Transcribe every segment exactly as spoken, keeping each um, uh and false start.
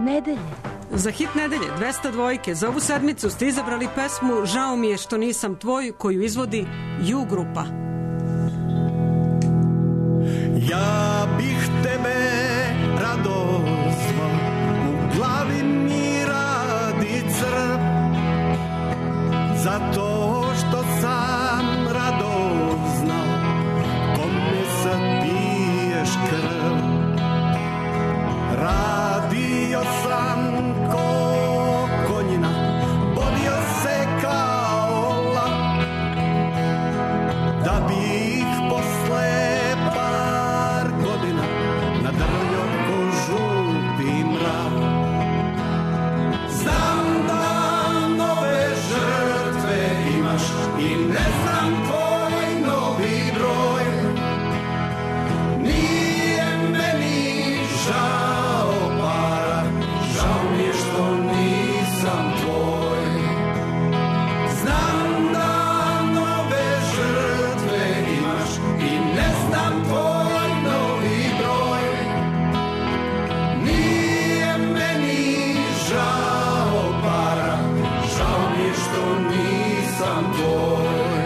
nedelje. Za hit nedelje dvesta dvojke za ovu sedmicu ste izabrali pesmu Žao mi je što nisam tvoj, koju izvodi U grupa. Ja bih tebe rado zvao, u glavi mi radi crv, zato što sam rado znao kome sad piješ krv. Radio sam ko konjina, bodio se kao lav, da bih posle par godina nadrljao ko žuti mrav. Znam da nove žrtve imaš i ne znam tvoj novi broj. Nije meni žao para, žao mi je što nisam tvoj. Znam da nove žrtve imaš i ne znam tvoj novi broj. Nije meni žao para, žao mi je što nisam tvoj.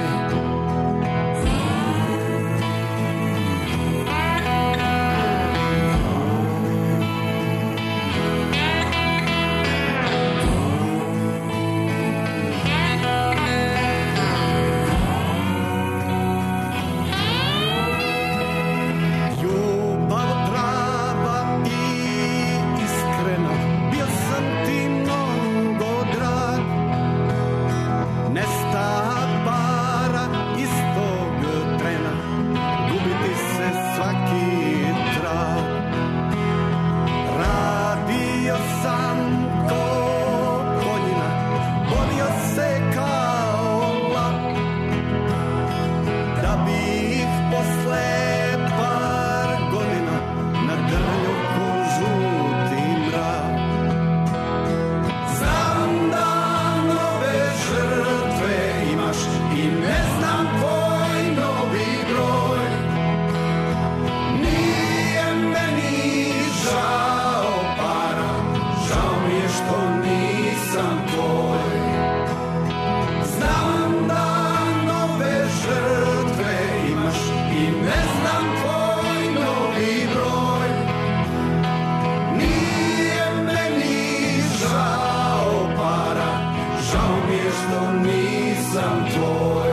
Ljubav prava i iskrena, bio sam ti mnogo drag. Nesta para istog trena, gubiti se svaki trag. Radio sam ko konjina, borio se kao lav, da bih posle par godina nadrljao ko žuti mrav. Znam da nove žrtve imaš i ne znam tvoj novi broj. Nije meni žao para, žao mi je što nisam tvoj. Znam da nove žrtve imaš i ne znam tvoj novi broj. Nije meni žao para, žao mi je što nisam tvoj.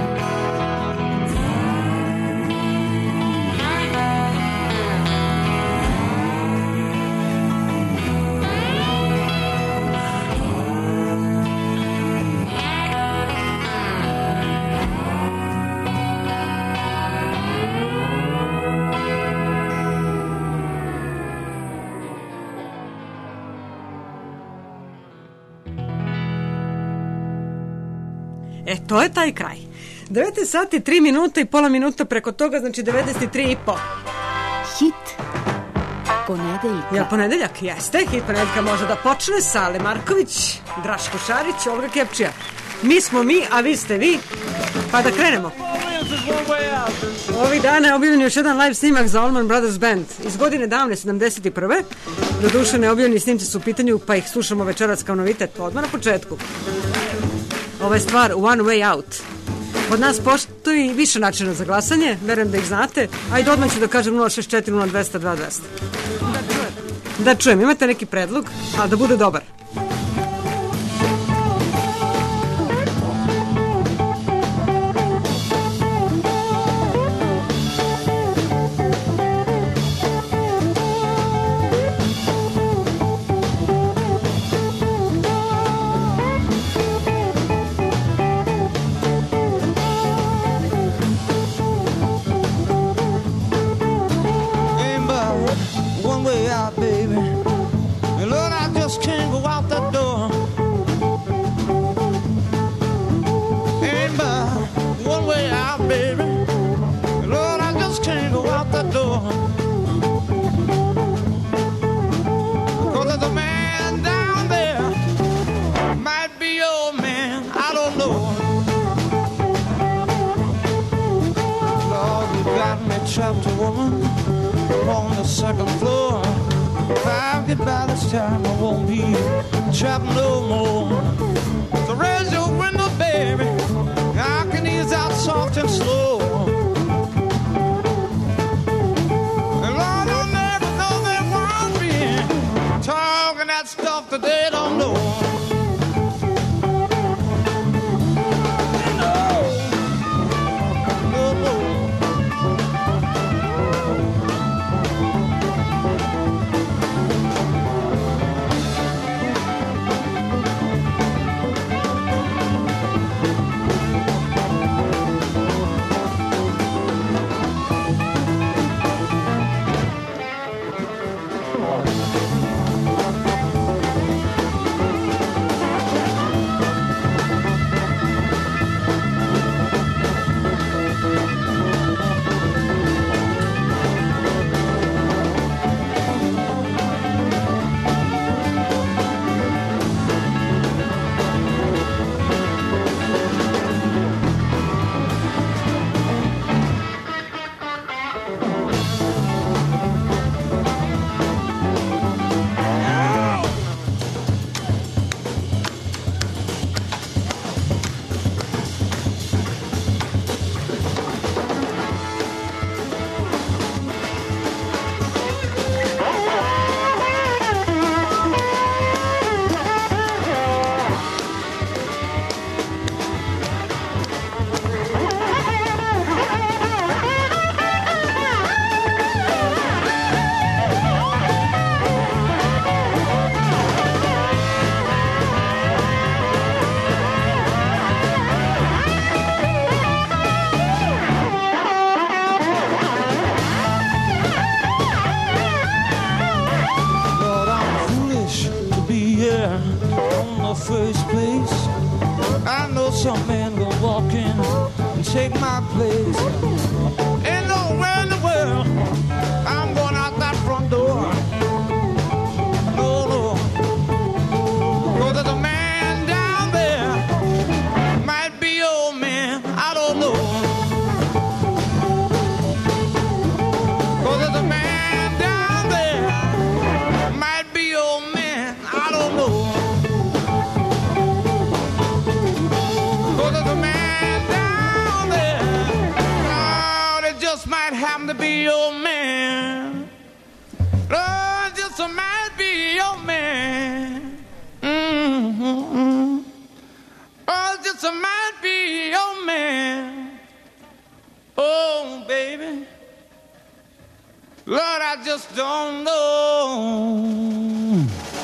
E, to je taj kraj. devetnaest sati, tri minuta i pola minuta preko toga, znači devedeset tri i po. Hit ponedeljka. Jel ponedeljak? Jeste, hit ponedeljka može da počne sa Ale Marković, Draško Šarić, Olga Kepčija. Mi smo mi, a vi ste vi. Pa da krenemo. Ovih dana je objavljen još jedan live snimak za Allman Brothers Band iz godine davne sedamdeset prve. Doduše neobjavljeni snimci su u pitanju, pa ih slušamo večeras kao novitet odmah na početku. Ova je stvar One Way Out. Od nas postoji više načina za glasanje, verujem da ih znate, a i odmah ću da kažem nula šest četiri nula dvesta dva dvesta. Da čujem, imate neki predlog, a da bude dobar. Trapped a woman on the second floor. by this time I won't be trapped no more. So raise your window, baby, I can ease out soft and slow. And Lord, I'll never know that one being talking that stuff that they don't know. First place, I know some man gonna walk in and take my place. Ain't nowhere in the world I'm going out that front door. No, no, 'cause there's a man down there, might be old man, I don't know. 'Cause there's a man down there, might be old man, I don't know. Happen to be your man. Oh, just a might be your man. Mm-hmm. Oh, just a might be your man. Oh, baby, Lord, I just don't know.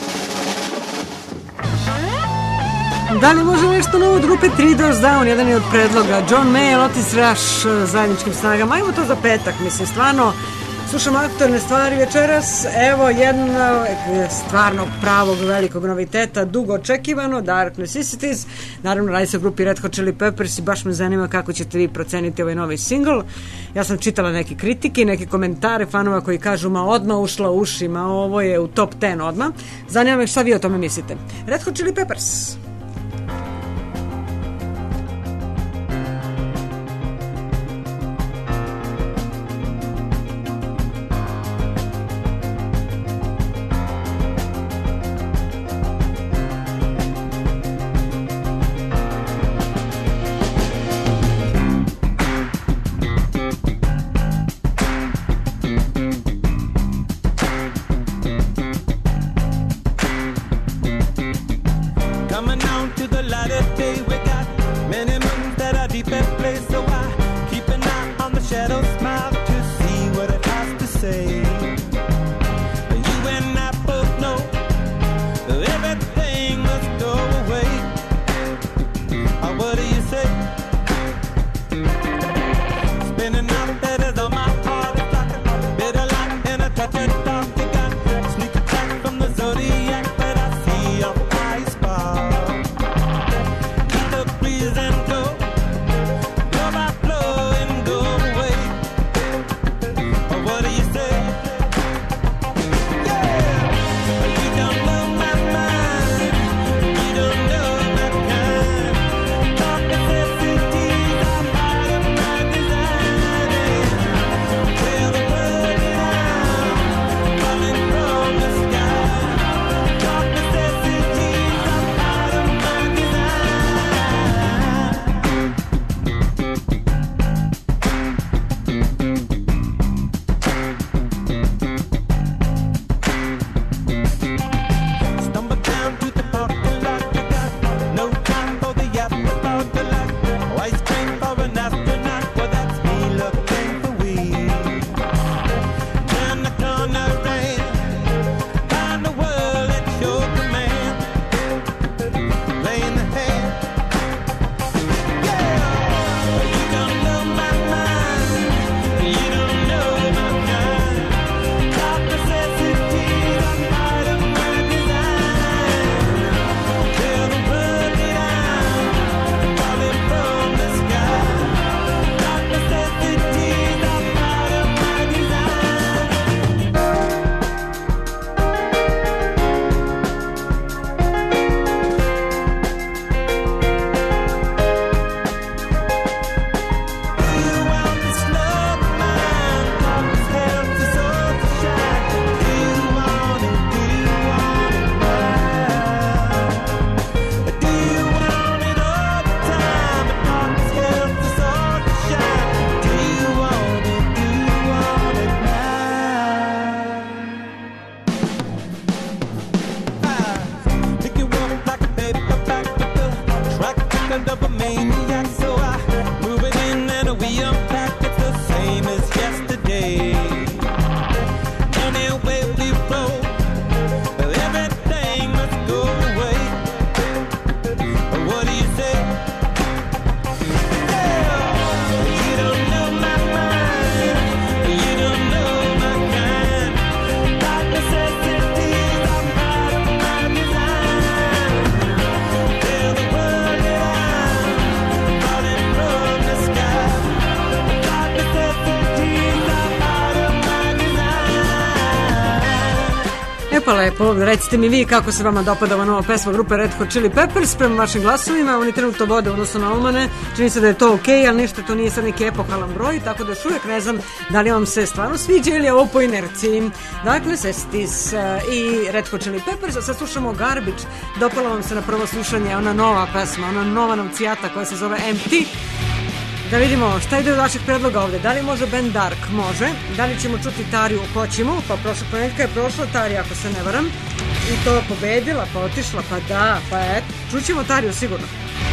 Da li može nešto novo od grupe Three Doors Down? Jedan je od predloga. John Mayall, Otis Rush, zajedničkim snagama. Ajmo to za petak, mislim, stvarno. Slušamo aktualne stvari večeras. Evo jedna stvarno pravog velikog noviteta, dugo očekivano, Dark Necessities. Naravno, radi se o grupi Red Hot Chili Peppers i baš me zanima kako ćete vi proceniti ovaj novi singl. Ja sam čitala neke kritike, neke komentare fanova koji kažu ma odmah ušla u uši, ma ovo je u top deset odmah. Zanima me šta vi o tome mislite. Red Hot Chili Peppers. Coming E pa lepo, recite mi vi kako se vama dopada ova nova pesma grupe Red Hot Chili Peppers prema vašim glasovima, oni trenutno vode odnosno na Almane, čini se da je to okej, ali ništa, to nije sad neki epokalan broj, tako da još uvijek ne znam da li vam se stvarno sviđa ili je ovo po inerciji. Dakle, Sestis uh, i Red Hot Chili Peppers, a sad slušamo Garbage, dopala vam se na prvo slušanje ona nova pesma, ona nova novcijata koja se zove Empty. Da vidimo šta ide od vaših predloga ovde. Da li može band Dark? Može. Da li ćemo čuti Tariju? Hoćemo. Pa prošla ponedjeljka je prošla Tarija, ako se ne varam. I to pobedila, pa otišla, pa da, pa et. Čućemo Tariju sigurno.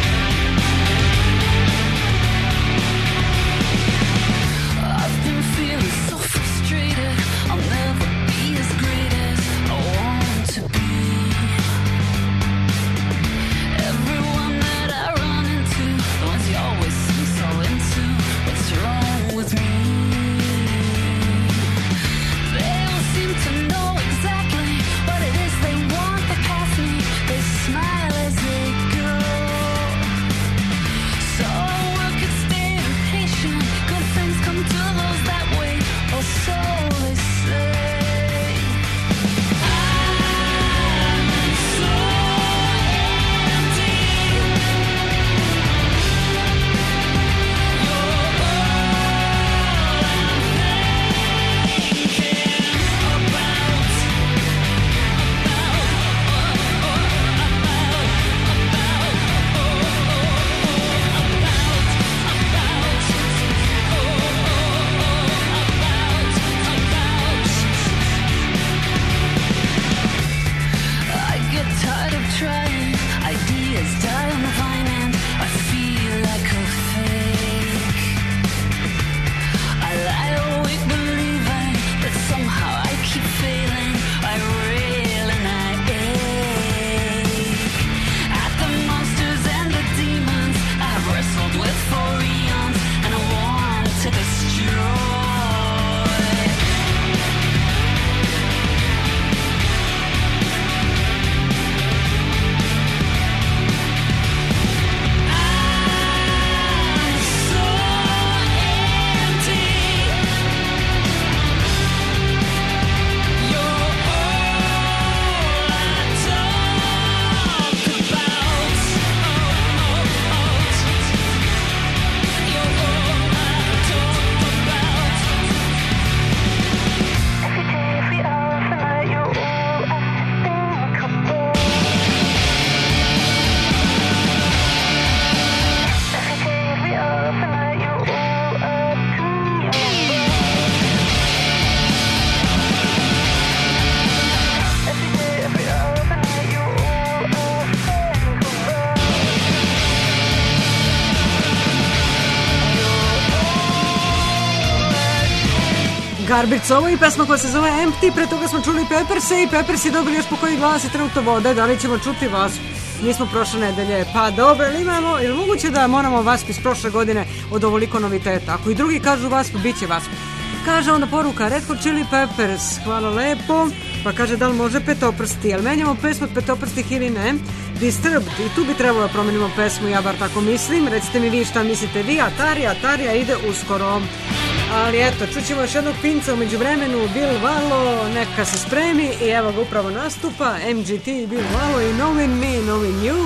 Garbage ovo i pesma koja se zove Empty, pre toga smo čuli Pepperse i Peppersi dobili još po koji glas i trenutno vode, da li ćemo čuti vas? Nismo prošle nedelje, pa dobro, ili imamo, ili moguće da moramo Vasp iz prošle godine od ovoliko noviteta, ako i drugi kažu Vasp, bit će Vasp. Kaže onda poruka Red Hot Chili Peppers, hvala lepo, pa kaže da li može Petoprsti, ali menjamo pesmu od Petoprstih ili ne? Disturbed, i tu bi trebalo da promenimo pesmu, ja bar tako mislim, recite mi vi šta mislite vi, a Tarija, Tarija ide uskoro. Ali eto, čućemo još jednog pinca umeđu vremenu, Bill Wallo, neka se spremi i evo ga upravo nastupa, M G T, Bill Wallo i Knowing Me, Knowing You.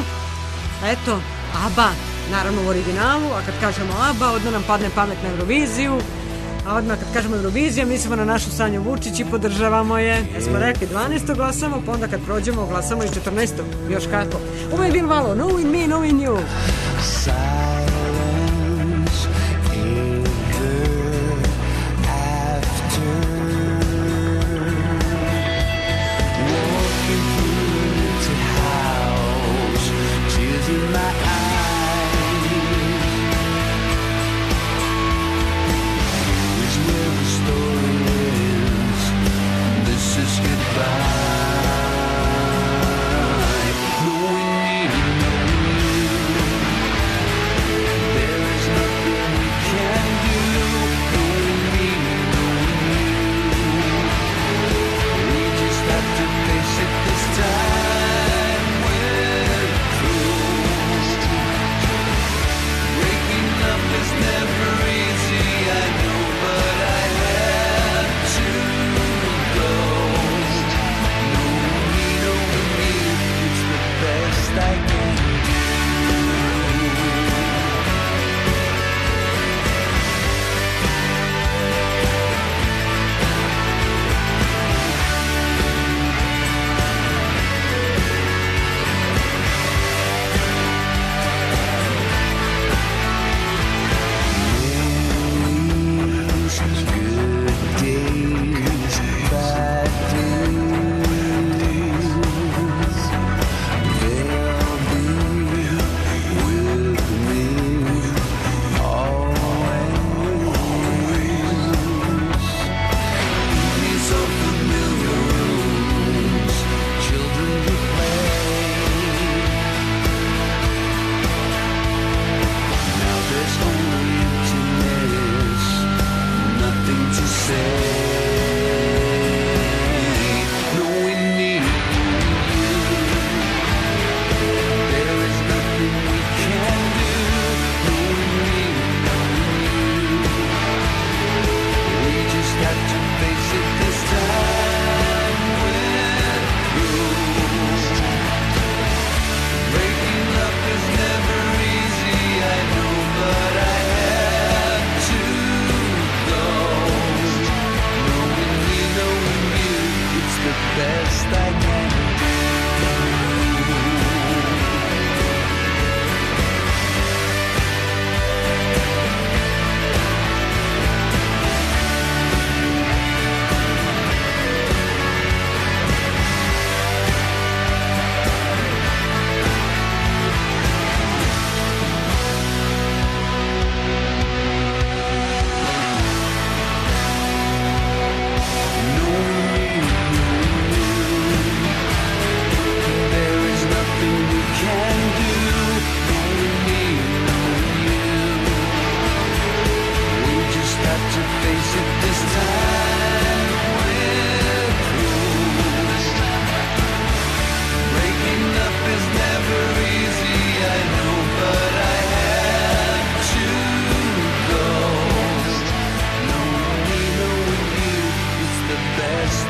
Eto, ABBA, naravno u originalu, a kad kažemo ABBA, odmah nam padne pamet na Euroviziju, a odmah kad kažemo Eurovizija, mislimo na našu Sanju Vučić i podržavamo je. Ja smo rekli dvanaestog glasamo, pa onda kad prođemo glasamo i četrnaestog još kako. Ovo je Bill Wallo, Knowing Me, Knowing You.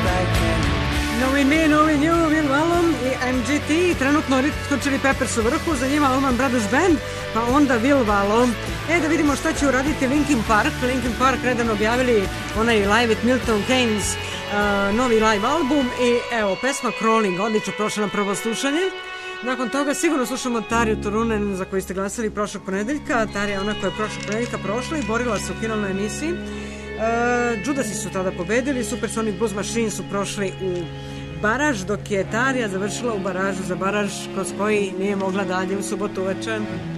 Knowing Me, Knowing You, Will Wallon i M G T, trenutno Red Hot Chili Peppers u vrhu, za njima Allman Brothers Band, pa onda Will Wallon. E, da vidimo šta će uraditi Linkin Park. Linkin Park redano objavili onaj Live at Milton Keynes, uh, novi live album i evo, pesma Crawling, odlično prošla na prvo slušanje. Nakon toga sigurno slušamo Tarju Turunen za koju ste glasali prošlog ponedeljka. Tarja je ona koja je prošlog ponedeljka prošla i borila se u finalnoj emisiji. Uh, Judasi su tada pobedili, Supersonic Blues Machine su prošli u baraž, dok je Tarja završila u baražu za baraž kroz koji nije mogla dalje u subotu uveče.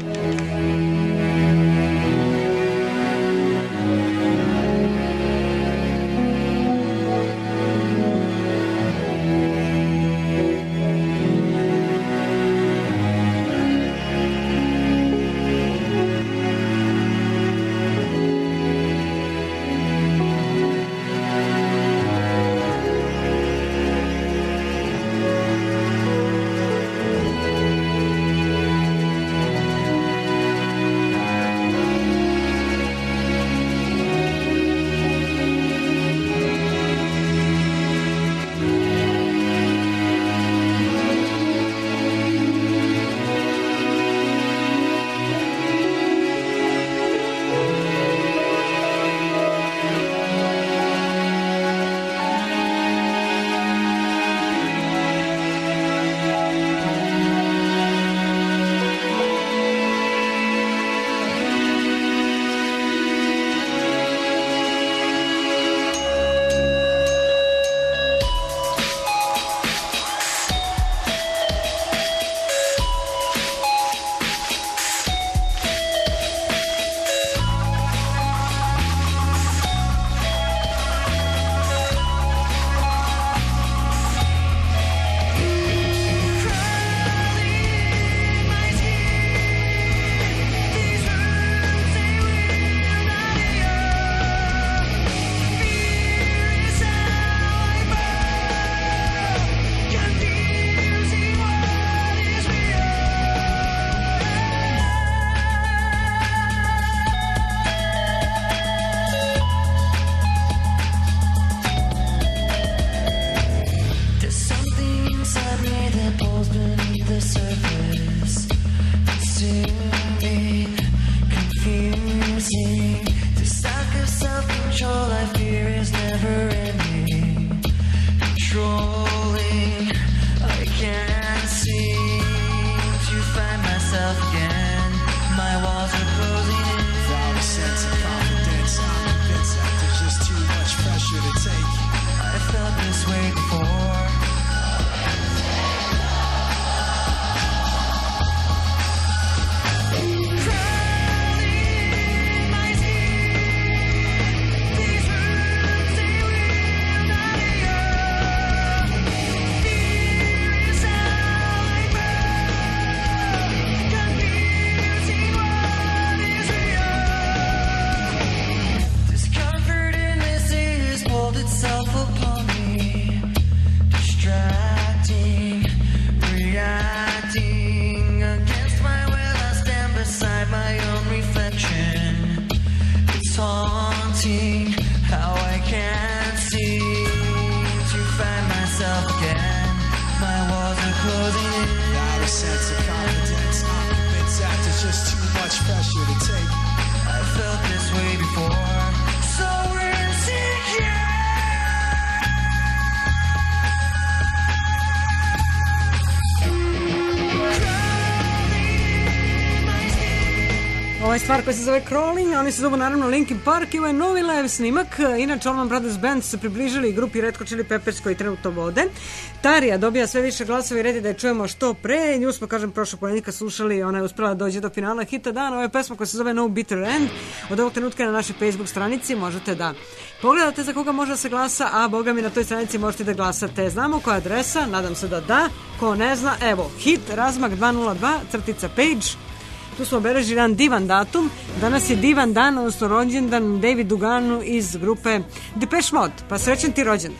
Stvar koja se zove Crawling, oni se zovu naravno Linkin Park i ovo je novi live snimak. Inače Allman Brothers Band su se približili grupi Red Hot Chili Peppers koji trenutno vode. Tarja dobija sve više glasova i red je da je čujemo što pre. Nju smo, kažem, prošlog ponedeljka slušali, ona je uspela da dođe do finala hita dana. Ovo je pesma koja se zove No Bitter End. Od ovog trenutka na našoj Facebook stranici možete da pogledate za koga može da se glasa, a boga mi na toj stranici možete da glasate. Znamo koja je adresa, nadam se da da. Ko ne zna, evo, hit razmak dva nula dva crtica page. Tu smo obeležili jedan divan datum. Danas je divan dan, odnosno rođendan David Duganu iz grupe Depeche Mode. Pa srećan ti rođendan.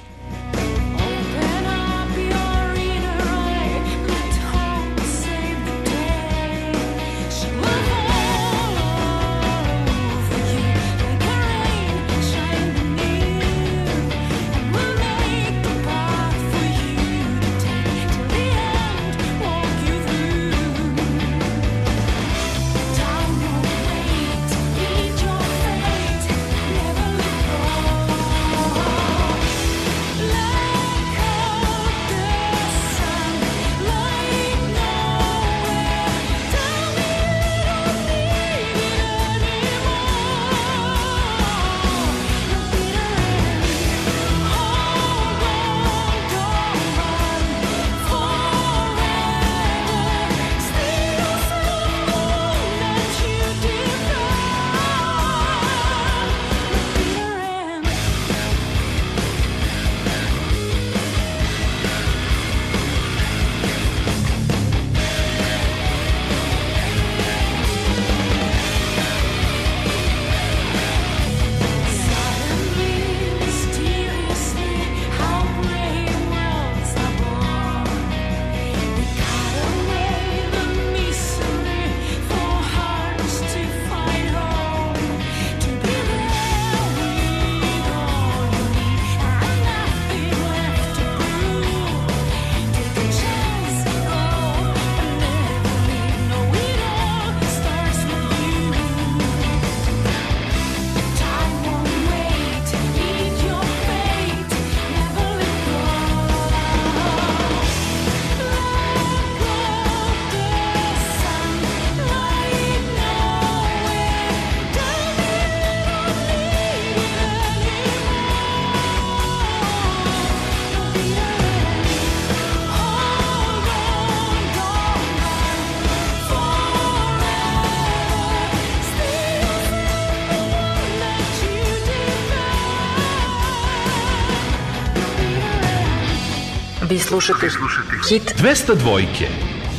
Vi slušate Hit dvesta dvojke.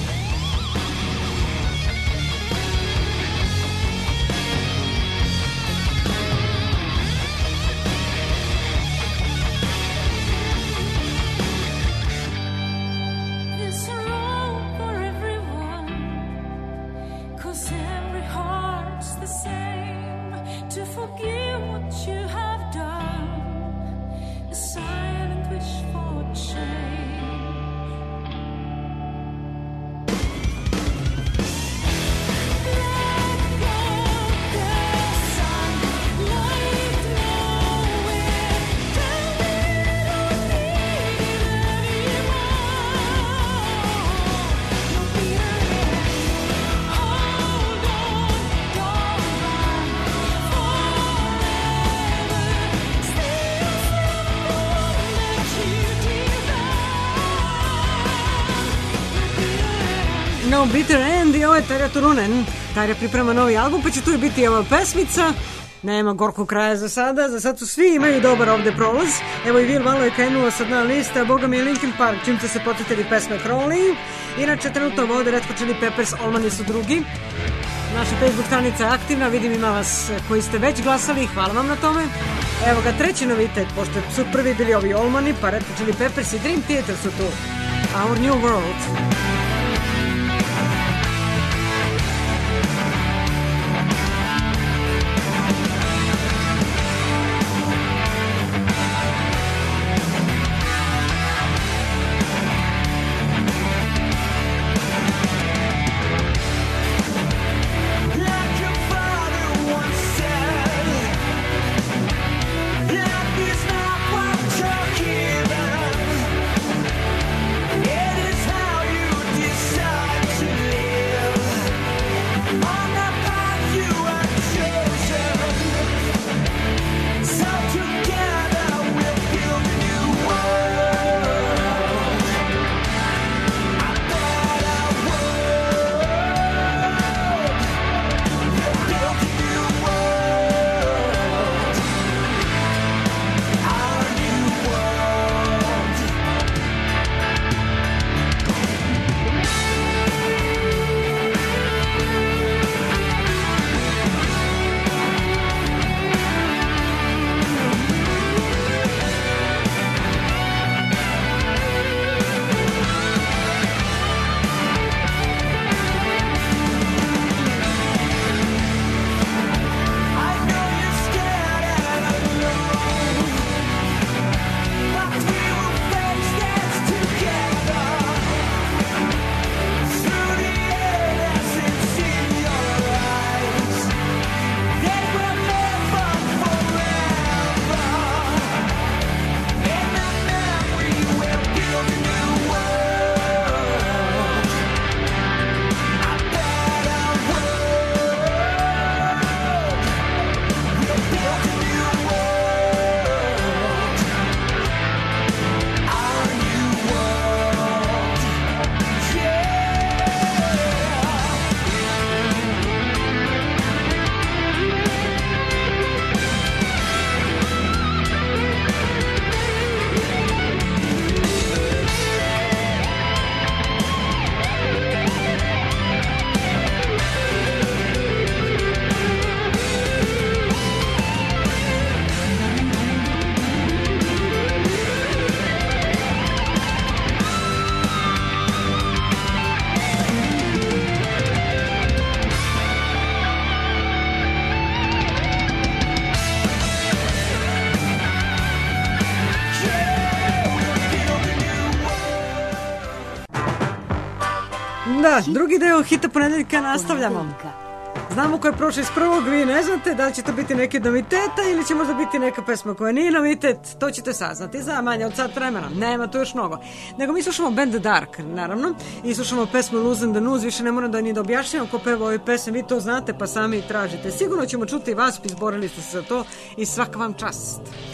No Bitter End i ovo je Tarja Turunen. Tarja priprema novi album, pa će tu i biti ova pesmica. Nema gorkog kraja za sada, za sad su svi imaju dobar ovde prolaz. Evo i Vil malo je krenuo sa dna lista, boga mi je Linkin Park, čim ste se potetili pesme Crowley. Inače, trenutno vode Red Hot Chili Peppers, Allmani su drugi. Naša Facebook stranica je aktivna, vidim ima vas koji ste već glasali, hvala vam na tome. Evo ga treći novitet, pošto su prvi bili ovi Allmani, pa Red Hot Chili Peppers i Dream Theater su tu. Our New World. Da, drugi deo Hita ponedeljka nastavljamo. Znamo ko je prošao iz prvog, vi ne znate da li će to biti neki od noviteta ili će možda biti neka pesma koja nije novitet, to ćete saznati za manje od sat vremena, nema tu još mnogo. Nego mi slušamo band The Dark, naravno, i slušamo pesmu Losing the News, više ne moram da ni da objašnjam ko peva ovaj pesem, vi to znate pa sami tražite. Sigurno ćemo čuti i vas, izborili ste se za to i svaka vam čast.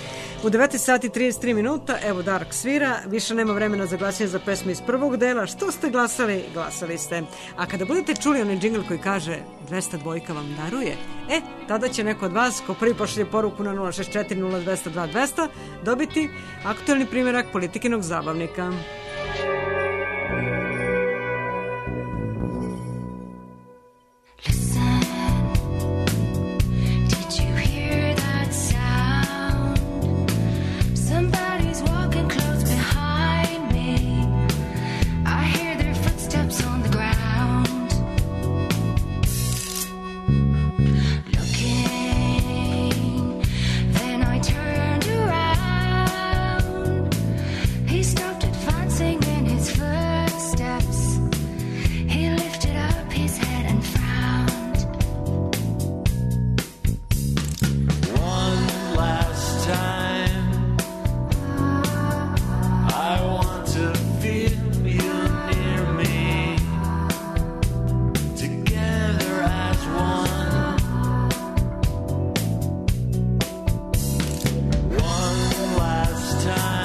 U devetnaest sati i trideset tri minuta, evo Dark svira, više nema vremena za glasanje za pesme iz prvog dela. Što ste glasali? Glasali ste. A kada budete čuli onaj džingl koji kaže dvesta dvojka vam daruje, e, tada će neko od vas, ko prvi pošalje poruku na nula šest četiri nula dvesta dva dvesta, dobiti aktualni primjerak Politikinog zabavnika. Stopped advancing in his footsteps. He lifted up his head and frowned. One last time, I want to feel you near me, together as one. One last time.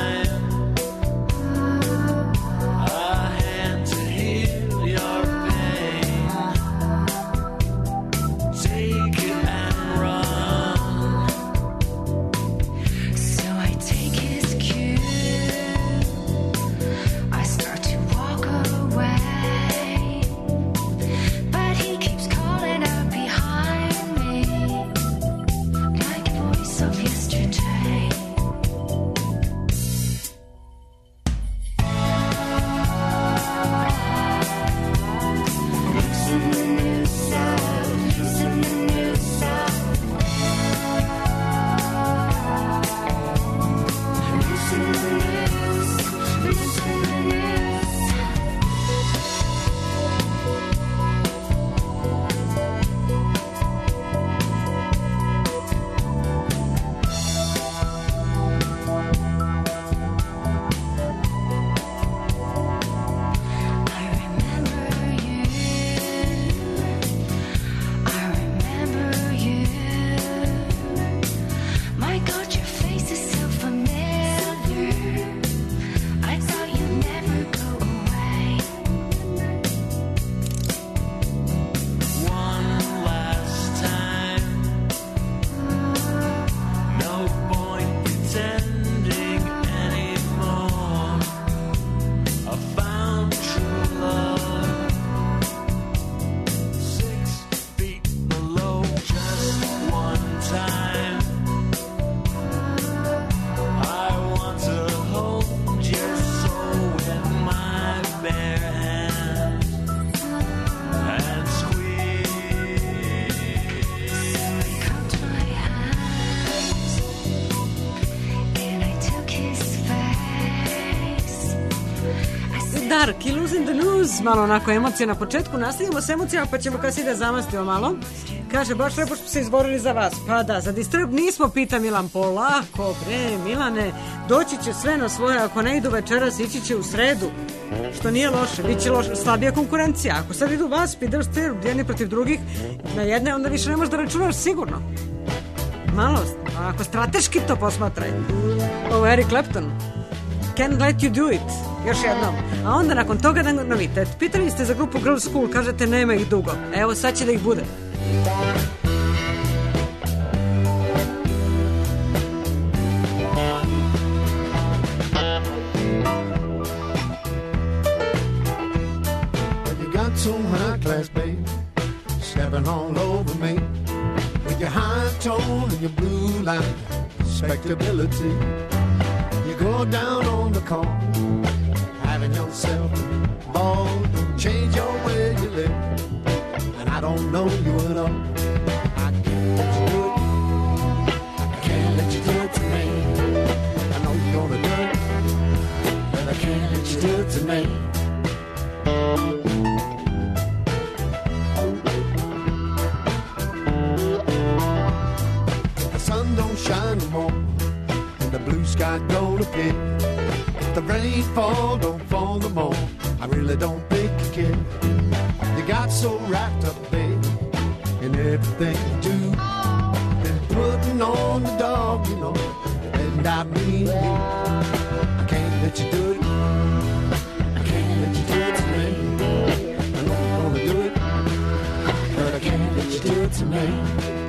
Dark i Losing the News, malo onako emocija na početku, nastavimo s emocijama pa ćemo kasnije da zamastimo malo. Kaže, baš lepo što se izborili za vas. Pa da, za Disturb nismo, pita Milan, polako, bre, Milane, doći će sve na svoje, ako ne idu večeras, ići će u sredu, što nije loše, bit će loše, slabija konkurencija. Ako sad idu vas, i Disturb, jedni protiv drugih, na jedne, onda više ne možeš da računaš sigurno. Malo, ako strateški to posmatraj. Ovo je Eric Clapton. Can't let you do it. Još jednom. A onda nakon toga novitet. Pitali ste za grupu Girls School, kažete nema ih dugo. Evo sad će da ih bude. You got some high class babe stepping all over me with your high tone and your blue line respectability. You go down on the corner, having yourself a ball, change your way you live, and I don't know you at all. I can't let you do it, I can't let you do it to me. I know you're gonna do it, but I can't let you do it to me. The sun don't shine no more, the blue sky don't appear. If the rain fall, don't fall no more. I really don't think you care. You got so wrapped up, babe, in everything you do. Been putting on the dog, you know, and got me and you. I can't let you do it. I can't let you do it to me. I know you're gonna do it, but I can't let you do it to me.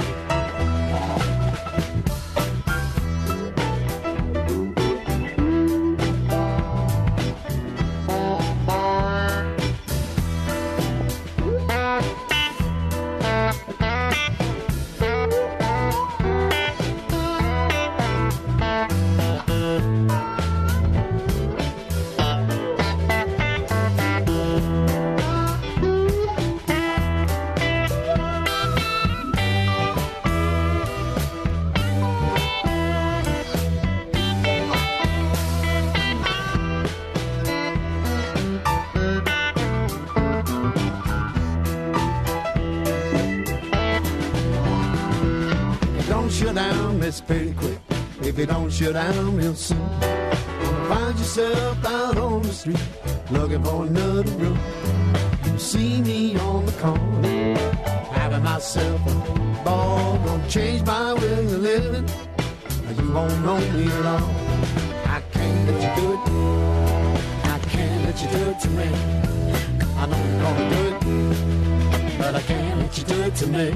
Pretty quick, if you don't shut down real soon, find yourself out on the street looking for another room. You see me on the corner having myself a ball, gonna change my way of living. You won't know me at all. I can't let you do it. I can't let you do it to me. I know you're gonna do it, but I can't let you do it to me.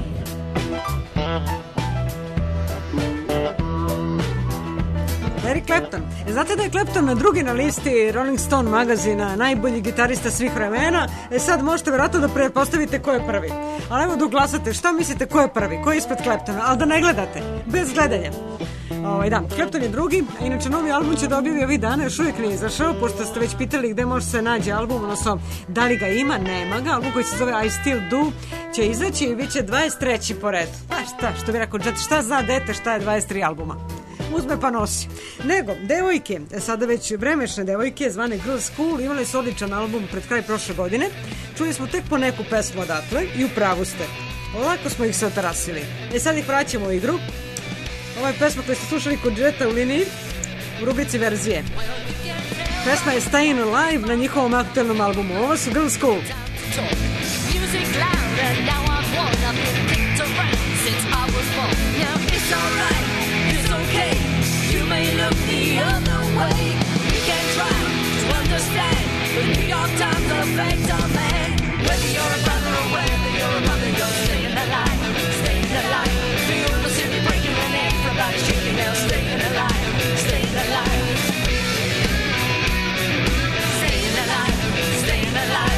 Eric Clapton. Znate da je Clapton na drugi na listi Rolling Stone magazina najbolji gitarista svih vremena? E sad možete vjerojatno da pretpostavite ko je prvi. Ali evo da uglasate šta mislite ko je prvi, ko je ispred Claptona, ali da ne gledate, bez gledanja. Ovaj, da, Clapton je drugi, a inače novi album će da objavi ovih dana, još uvijek nije izašao, pošto ste već pitali gde može se nađe album, odnosno da li ga ima, nema ga. Album koji se zove I Still Do će izaći i bit će dvadeset treći po redu. Pa šta, što bi rekao, šta zna dete, šta je dvadeset tri albuma? Uzme pa nosi. Nego, devojke, sada već vremešne devojke, zvane Girl School, imali su odličan album pred kraj prošle godine. Čuli smo tek po neku pesmu odatle i u pravu ste. Lako smo ih se otarasili. E sad ih vraćamo u igru. Ovo je pesma koju ste slušali kod Jetta u liniji u rubrici verzije. Pesma je Stayin' Alive na njihovom aktualnom albumu. Ovo su Girl School. You may look the other way. We can try to understand the New York Times effect on man. Whether you're a brother or whether you're a mother, you're staying alive, staying alive. Feel the city breaking and everybody shaking now, staying alive, staying alive. Staying alive, staying alive.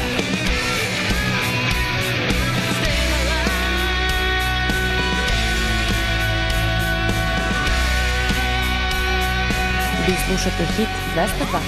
Vi slušate Hit dvesta dva.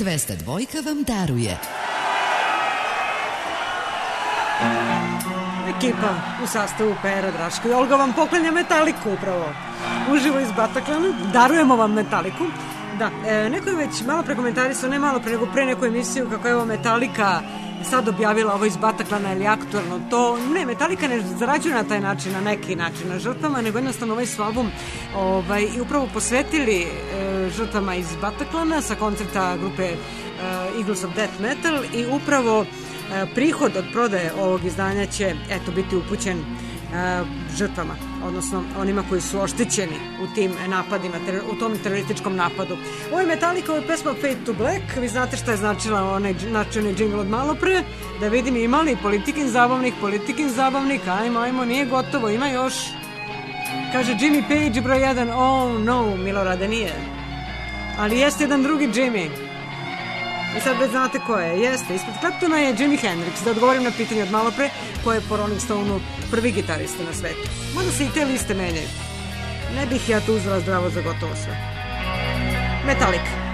dvesta dva vam daruje. Ekipa u sastavu Pera, Draško i Olga vam poklanja Metaliku upravo. Uživo iz Bataklana, darujemo vam Metaliku. Da, e, neko je već malo prekomentarisao, ne malo pre, nego pre neku emisiju kako je ovo Metalika sad objavila ovo iz Bataklana ili aktualno to. Ne, Metalika ne zarađuje na taj način, na neki način, na žrtvama, nego jednostavno ovaj su album ovaj, i upravo posvetili e, žrtvama iz Bataklana sa koncerta grupe e, Eagles of Death Metal i upravo e, prihod od prodaje ovog izdanja će eto biti upućen e, žrtvama, odnosno onima koji su oštećeni u tim napadima, ter, u tom terorističkom napadu. Ovo je Metallica, ovo je pesma Fade to Black. Vi znate šta je značila onaj načinjen džingl od malo pre. Da vidim ima li politikin zabavnik, politikin zabavnik, ajmo, ajmo, nije gotovo, ima još. Kaže Jimmy Page broj jedan, oh no, Milorade nije. Ali jeste jedan drugi Jimmy. I sad već znate ko je. Jeste, ispred Claptona je Jimi Hendrix. Da odgovorim na pitanje od malo pre, ko je po Rolling Stoneu prvi gitarista na svetu. Mada se i te liste menjaju. Ne bih ja tu uzela zdravo za gotovo sve. Metallica.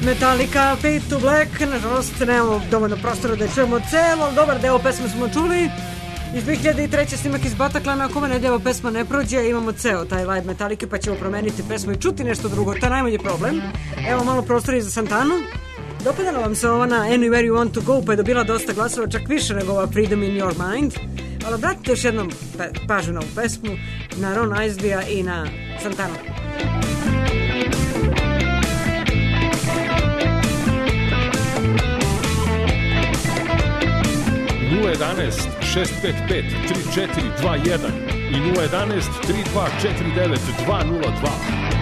Metallica, Fade to Black. Nažalost, nemamo dovoljno prostora da čujemo celo. Dobar deo pesme smo čuli. Iz dve hiljade treće snimak iz Bataklana. Ako mene deo pesma ne prođe, imamo ceo taj live Metallica, pa ćemo promeniti pesmu i čuti nešto drugo. To je najmanji problem. Evo malo prostora i za Santanu. Dopadala vam se ova na Anywhere You Want To Go, pa je dobila dosta glasova, čak više nego ova Freedom In Your Mind. Ali obratite još jednom pažnju na ovu pesmu, na Ron Isley-a i na Santanu. nula jedanaest šest pet pet tri četiri dva jedan i nula jedanaest tri dva četiri devet dva nula dva.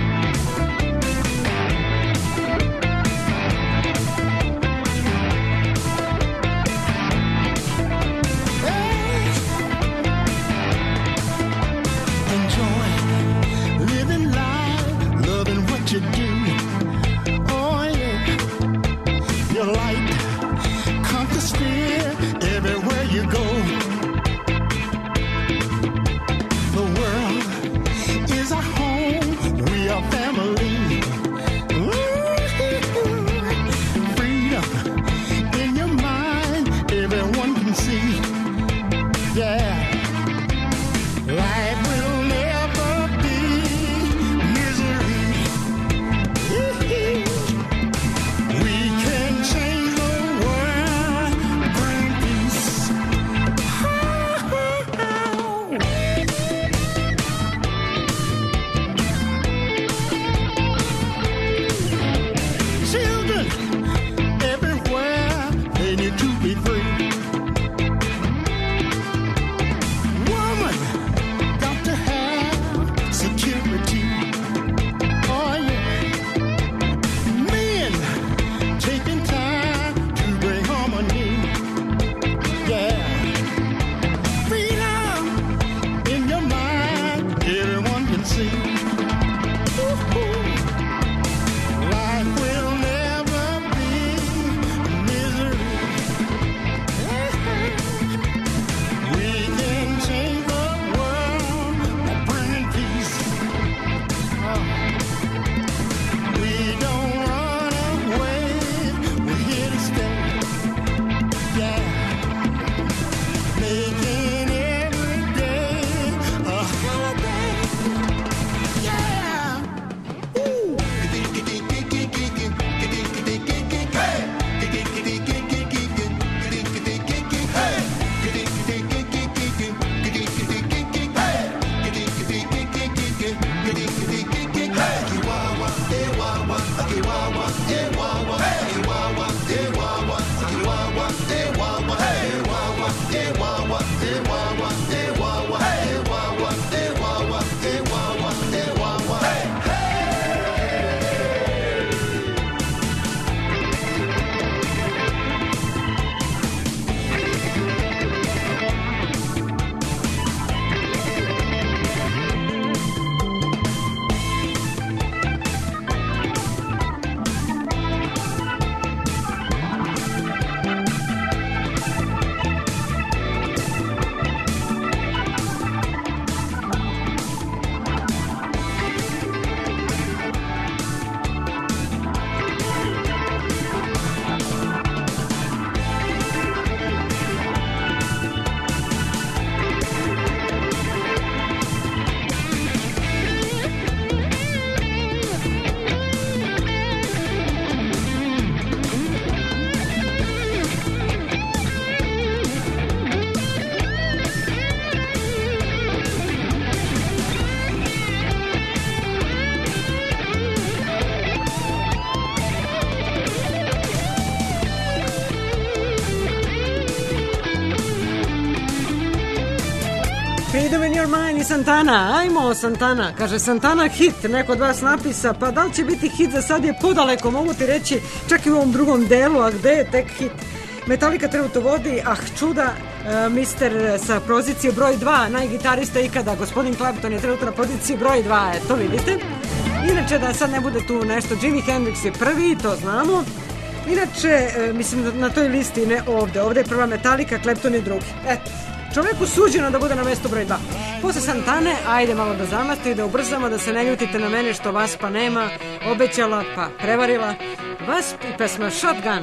Freedom in Your Mind i Santana. Ajmo Santana, kaže Santana hit, neko od vas napisa, pa da li će biti hit, za sad je podaleko, mogu ti reći, čak i u ovom drugom delu, a gde je tek hit? Metallica trenutno vodi, ah čuda, uh, mister sa pozicije broj dva, najgitarista ikada, gospodin Clapton je trenutno na poziciji broj dva, e, to vidite. Inače da sad ne bude tu nešto, Jimi Hendrix je prvi, to znamo. Inače, uh, mislim na toj listi, ne ovde, ovde je prva Metallica, Clapton je drugi. Eto. Čoveku suđeno da bude na mestu broj dva. Posle Santane, ajde malo da zamasti, da ubrzamo, da se ne ljutite na mene što vas pa nema, obećala pa prevarila. Wasp i pesma Shotgun.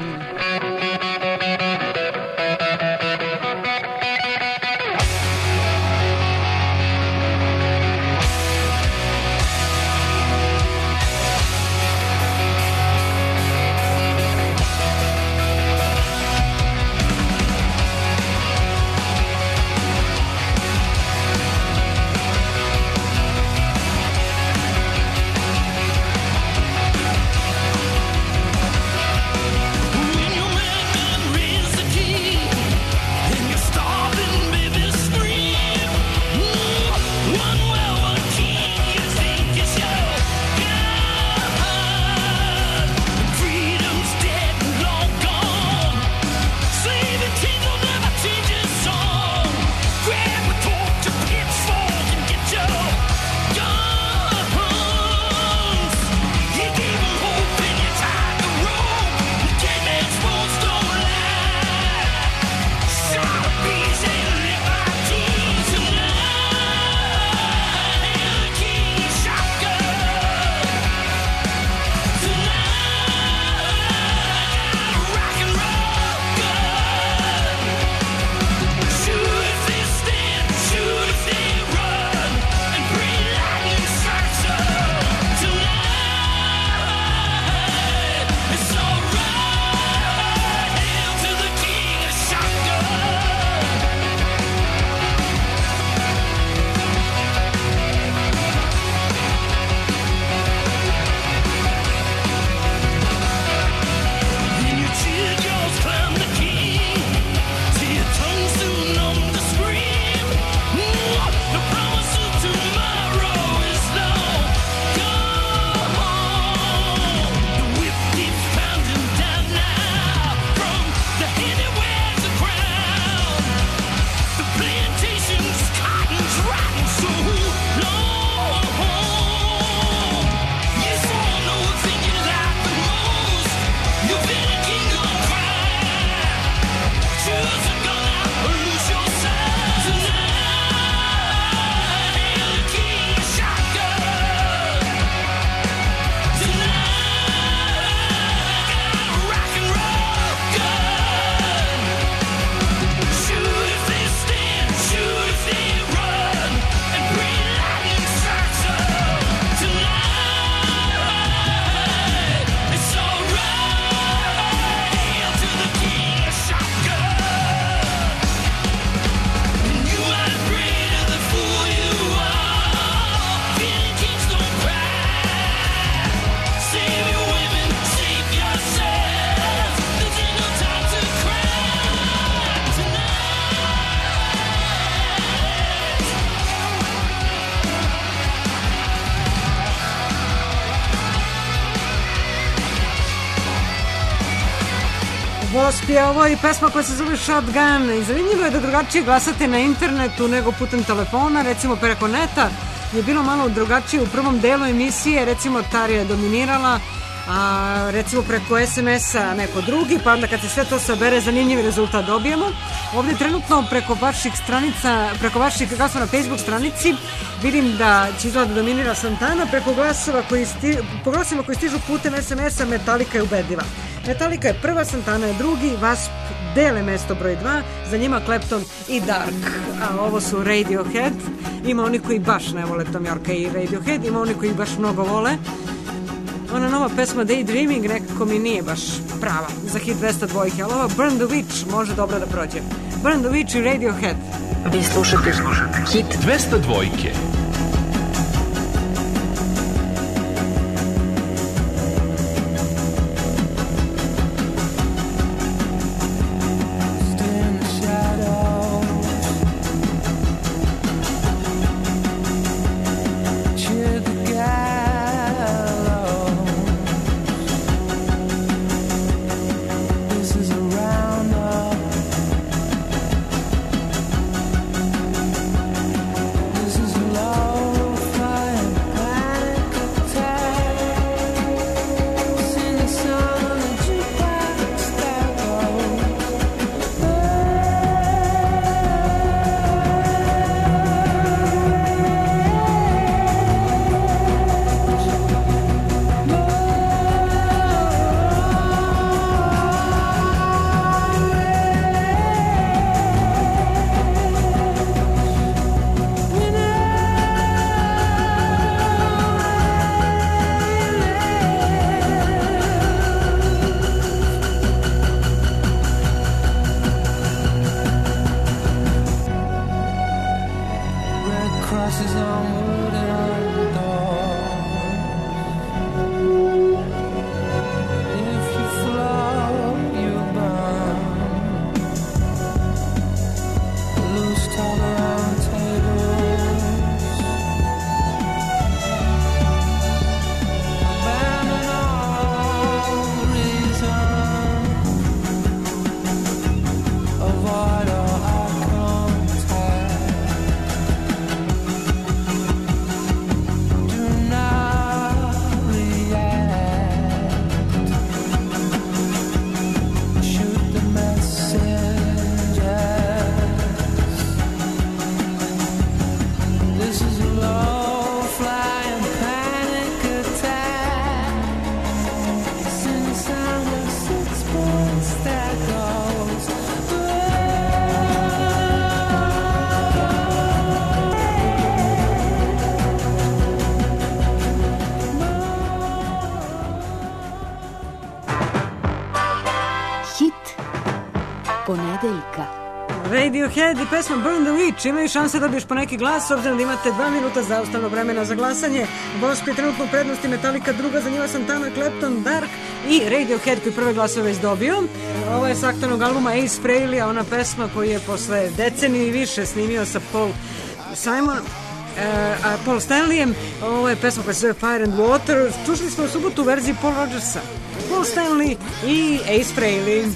Wasp je ovo i pesma koja se zove Shotgun. I zanimljivo je da drugačije glasate na internetu nego putem telefona, recimo preko neta je bilo malo drugačije u prvom delu emisije, recimo Tarija je dominirala, a recimo preko es em es-a neko drugi, pa onda kad se sve to sabere zanimljivi rezultat dobijemo. Ovdje trenutno preko vaših stranica, preko vaših glasova na Facebook stranici vidim da će izgleda da dominira Santana, preko glasova koji sti, po glasima koji stižu putem es em es-a Metallica je ubedljiva. Metallica je prva, Santana je drugi, Wasp dele mesto broj dva, za njima Clapton i Dark, a ovo su Radiohead. Ima oni koji baš ne vole Tom Yorka i Radiohead, ima oni koji baš mnogo vole. Ona nova pesma Daydreaming nekako mi nije baš prava za hit dvesta dva, ali ova Burn the Witch može dobro da prođe. Burn the Witch i Radiohead. Vi slušate hit dvesta dva. This is a lie. ponedeljka. Radiohead i pesma Burn the Witch imaju šanse da dobiješ po neki glas, s obzirom da imate dva minuta zaustavnog vremena za glasanje. Boško je trenutno u prednosti, Metallica druga, za njima Santana, Clapton, Dark i Radiohead koji prve glasove već dobio. Ovo je s aktualnog albuma Ace Frehley, ona pesma koju je posle decenije i više snimio sa Paul Simon, a Paul Stanleyem. Ovo je pesma koja se zove Fire and Water. Čušli smo u subotu u verziji Paul Rodgersa, Paul Stanley i Ace Frehley.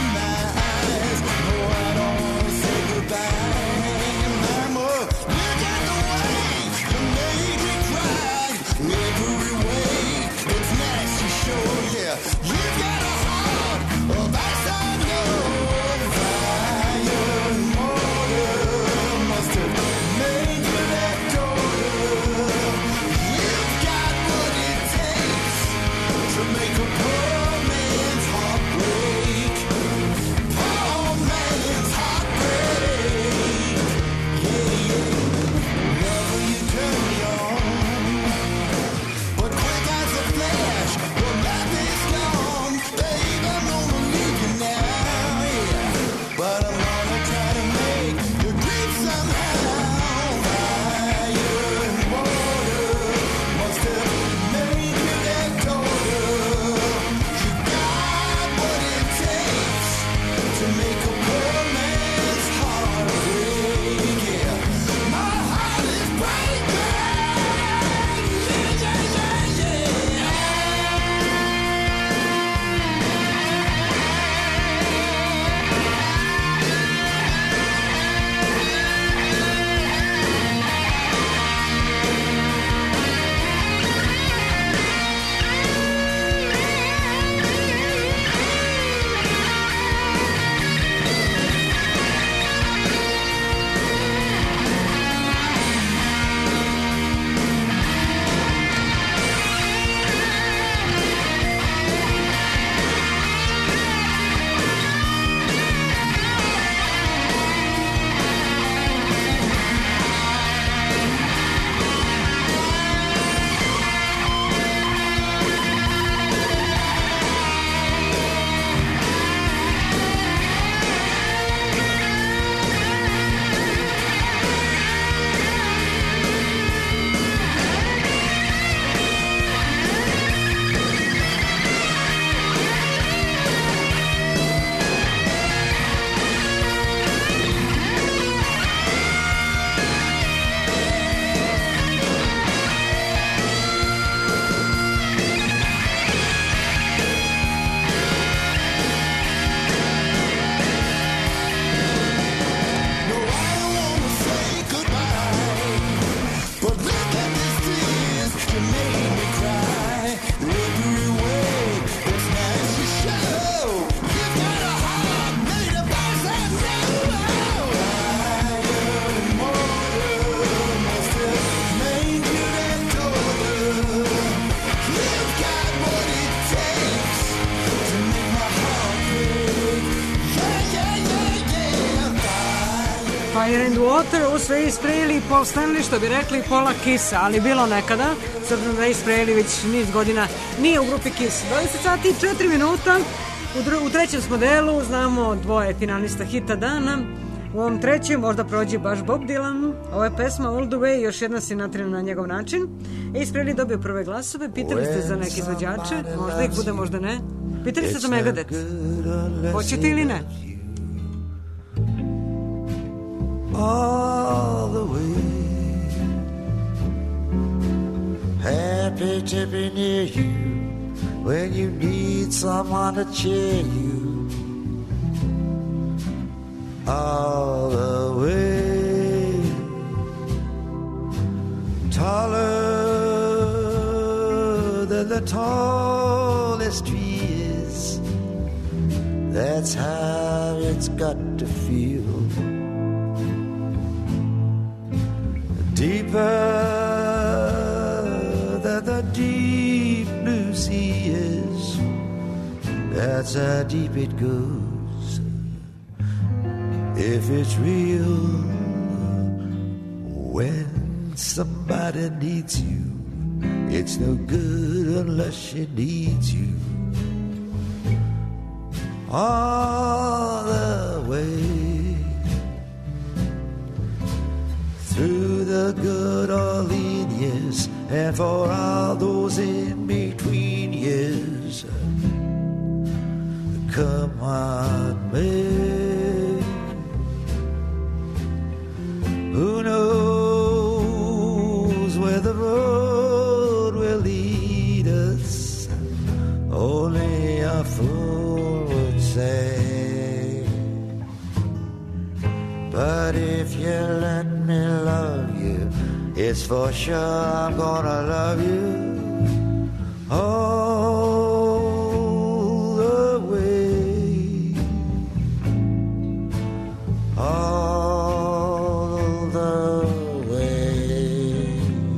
Fire and Water uz Ace Frehley i Paul Stanley, što bi rekli pola Kissa, ali bilo nekada, s obzirom da Ace Frehley već niz godina nije u grupi Kiss. dvadeset sati i četiri minuta, u, dru, u trećem smo delu, znamo dvoje finalista hita dana. U ovom trećem možda prođe baš Bob Dylan. Ovo je pesma All the Way, još jedna sinatrina na njegov način. Ace Frehley dobio prve glasove, pitali ste za neke izvođače, možda ih bude, možda ne. Pitali ste za Megadeth, hoćete ili ne? All the way, happy to be near you when you need someone to cheer you. All the way, taller than the tallest trees. That's how it's got to feel. Deeper than the deep blue sea is. That's how deep it goes. If it's real, when somebody needs you, it's no good unless she needs you. All the and for all those in between years. Come on, me. Who knows where the road will lead us? Only a fool would say. But if you let me love you, it's for sure I'm gonna love you. All the way. All the way.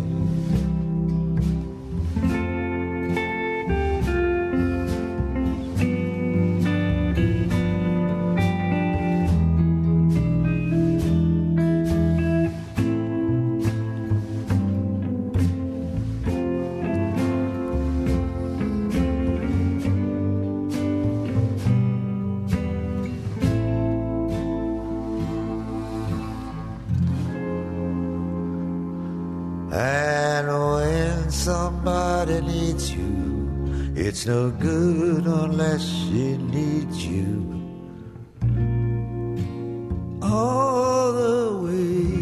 And when somebody needs you, it's no good unless she needs you. All the way.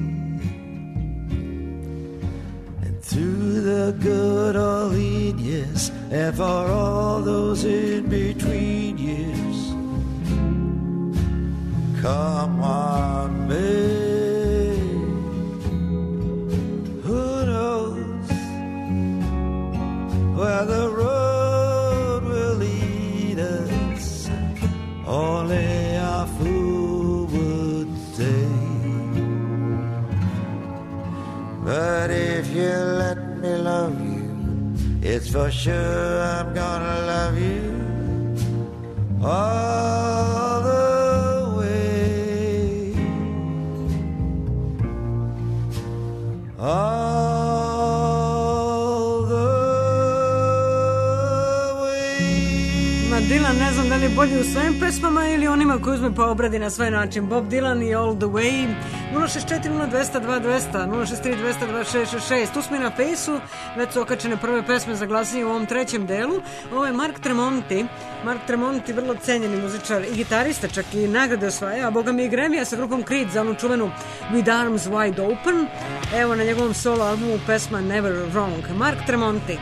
And through the good or lean years, and for all those in between years. Come on, babe. Where the road will lead us, only a fool would say. But if you let me love you, it's for sure I'm gonna love you all the way. All Dylan, ne znam da li je bolji u svojim pesmama ili onima koji uzme pa obradi na svoj način. Bob Dylan i All the Way. nula šest četiri nula dva nula dva dva nula nula šest tri dva nula dva šest šest šest. Tu smo i na Fejsu, već su okačene prve pesme za glasanje u ovom trećem delu. Ovo je Mark Tremonti. Mark Tremonti, vrlo cenjeni muzičar i gitarista, čak i nagrade osvaja, a boga mi i Grammy sa grupom Creed za onu čuvenu With Arms Wide Open. Evo na njegovom solo albumu pesma Never Wrong. Mark Tremonti.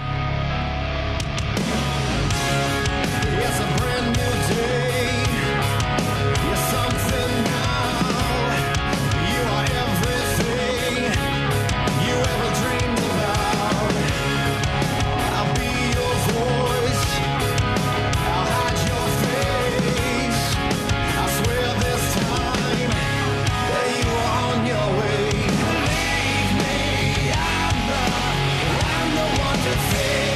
Believe me, I'm the, I'm the one to feel.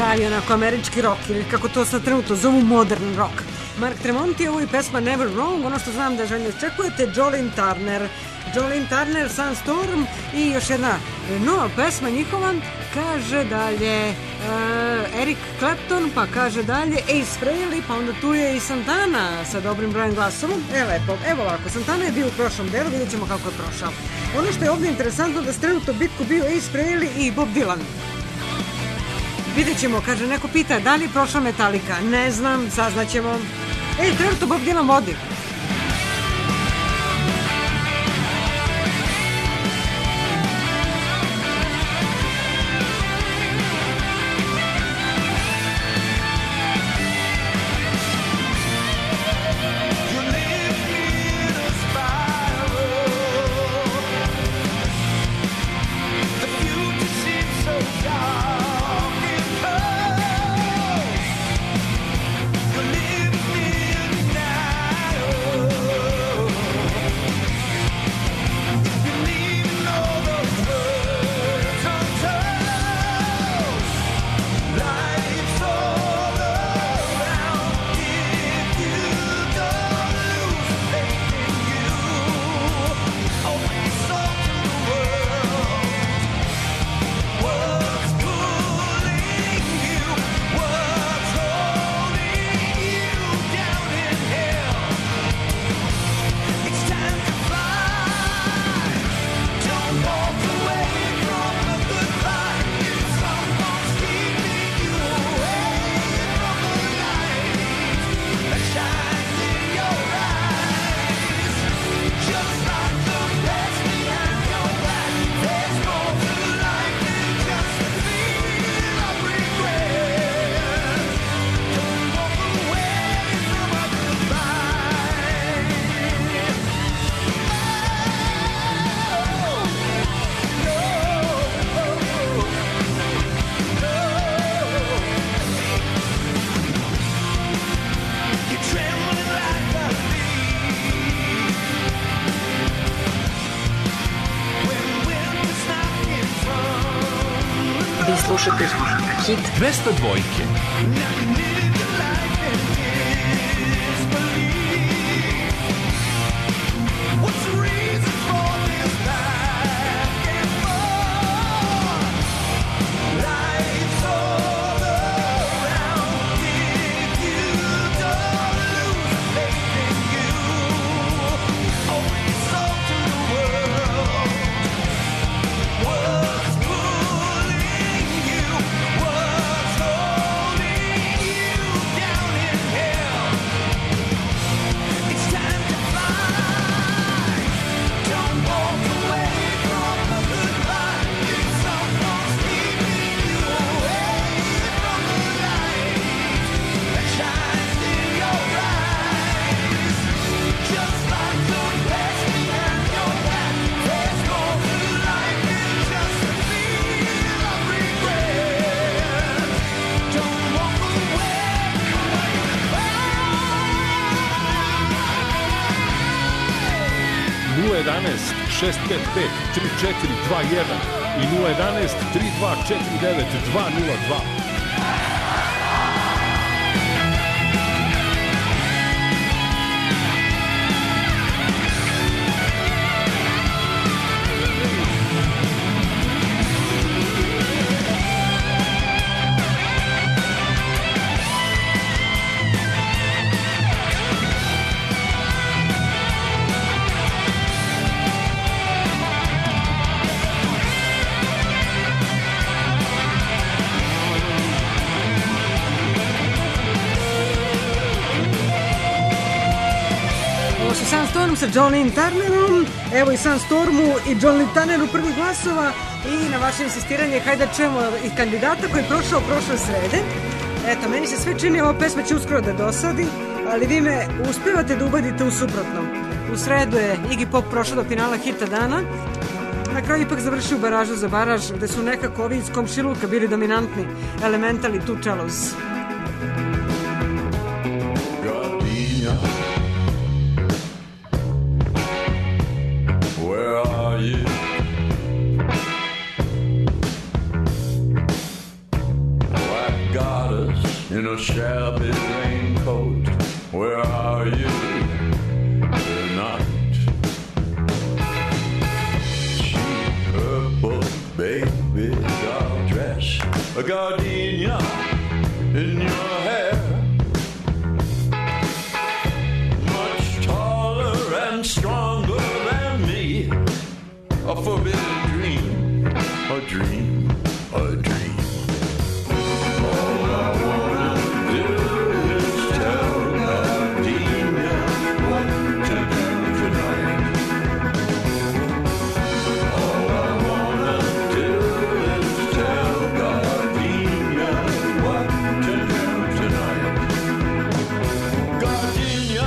pravi onako američki rock ili kako to sad trenutno zovu modern rock. Mark Tremonti, ovo je pesma Never Wrong, ono što znam da željno očekujete, Jolene Turner. Jolene Turner, Sunstorm i još jedna nova pesma njihova, kaže dalje uh, Eric Clapton, pa kaže dalje Ace Frehley, pa onda tu je i Santana sa dobrim brojem glasova. E, lepo, evo ovako, Santana je bio u prošlom delu, vidjet ćemo kako je prošao. Ono što je ovdje interesantno da trenutno bitku bio Ace Frehley i Bob Dylan. Vidjet ćemo, kaže, neko pita da li je prošla Metallica, ne znam, saznaćemo. Ej, trenutno Bob Dylan vodi. Slušajte hit dvesta dvojke. jedanaest šest pet pet tri četiri dva jedan i nula jedanaest tri dva četiri devet dva nula dva. Sunstorm sa Jolene Turnerom, evo i Sunstormu i Jolene Turneru prvih glasova i na vaše insistiranje hajde da čujemo i kandidata koji je prošao prošle srede. Eto, meni se sve čini, ova pesma će uskoro da dosadi, ali vi me uspevate da ubedite u suprotno. U sredu je Iggy Pop prošao do finala hita dana, na kraju ipak završio baražu za baraž, gde su nekako ovi iz komšiluka bili dominantni, Elemental i Two Cellos. Got a shabby raincoat. Where are you tonight? Cheap purple baby doll dress, a gardenia in your hair. Much taller and stronger than me. A forbidden dream, a dream, a dream. All I wanna do is tell Gardenia what to do tonight. All I wanna do is tell Gardenia what to do tonight. Gardenia,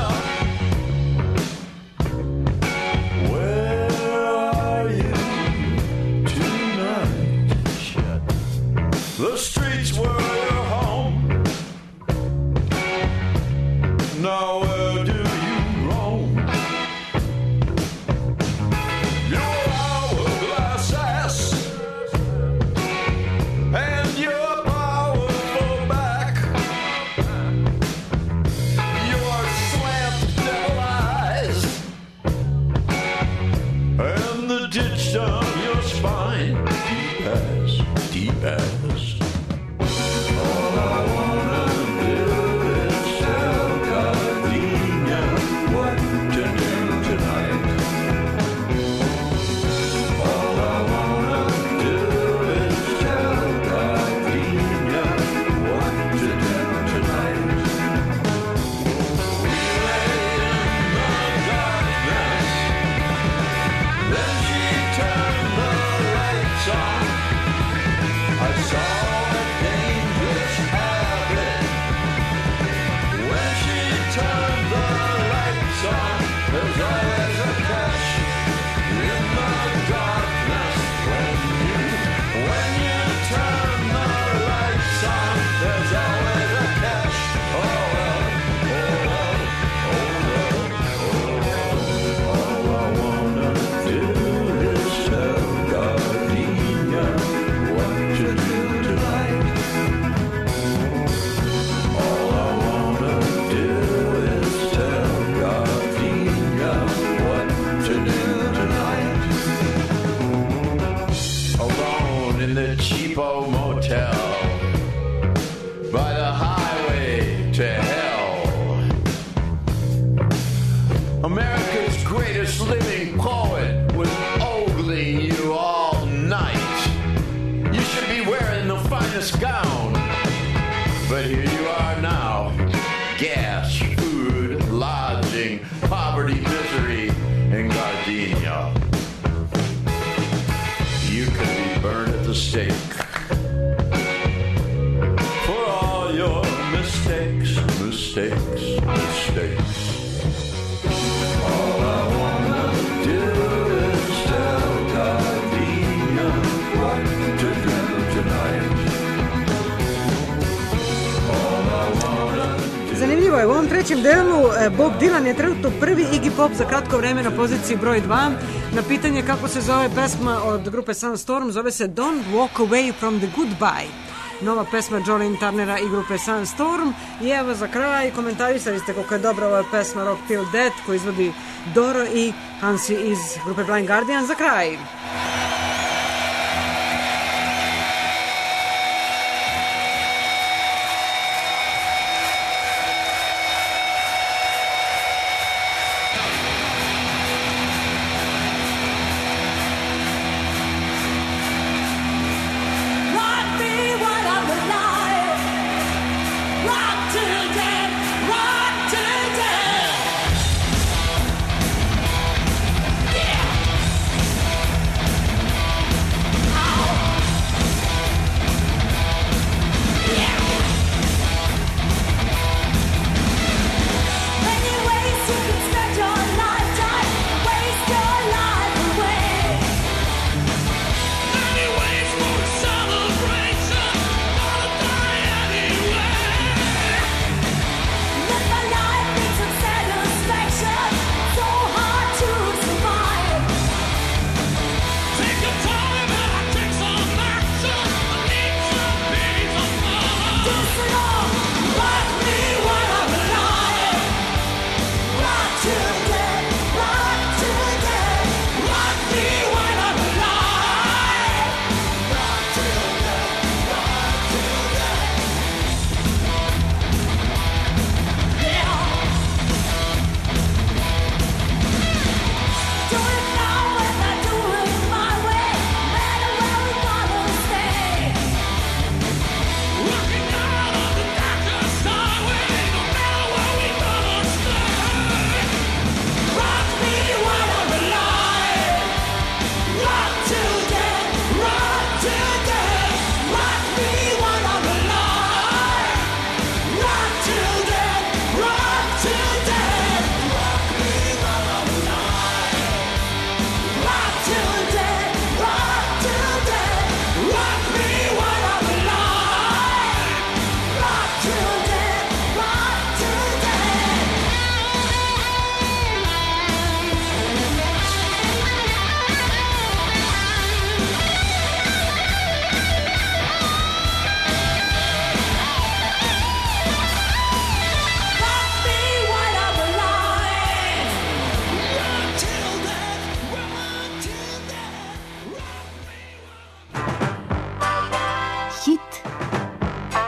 where are you tonight? Shut. The streets were your home. Now where do you roam? Your hourglass ass and your powerful back, your slant devil eyes and the ditch down your spine, deep as, deep as. All I wanna do is tell Gardenia what to do tonight. All I wanna do is tell Gardenia what to do tonight. We lay in the darkness, then she turned the lights on. I saw a dangerous habit. When she turned the lights on, there's always a catch in the darkness. When you, when you turn the lights on, there's always a catch. Oh well, oh well, oh well, oh well. All I wanna do is tell Gardenia what to do tonight. All I wanna do is tell Gardenia what to do tonight. Alone in the cheapo motel by the highway to hell. America's greatest living poet was ogling you all night. You should be wearing the finest gown, but here you are now. Gas, food, lodging, poverty, misery, and gardenia. You could be burned at the stake for all your mistakes, mistakes, mistakes. All I wanna do is tell Gardenia what to do tonight. All I wanna do. Zanimljivo je, u ovom trećem delu e, Bob Dylan je trenutno prvi Iggy Pop za kratko vreme na poziciji broj dva. Na pitanje kako se zove pesma od grupe Sunstorm, zove se Don't Walk Away from the Goodbye. Nova pesma Jolene Turnera i grupe Sunstorm. I evo za kraj, komentarisali ste koliko je dobra ova pesma Rock Till Death koju izvodi Doro i Hansi iz grupe Blind Guardian. Za kraj Rock me while I'm alive. Rock till death. Rock till death. Yeah.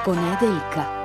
Ponedeljka.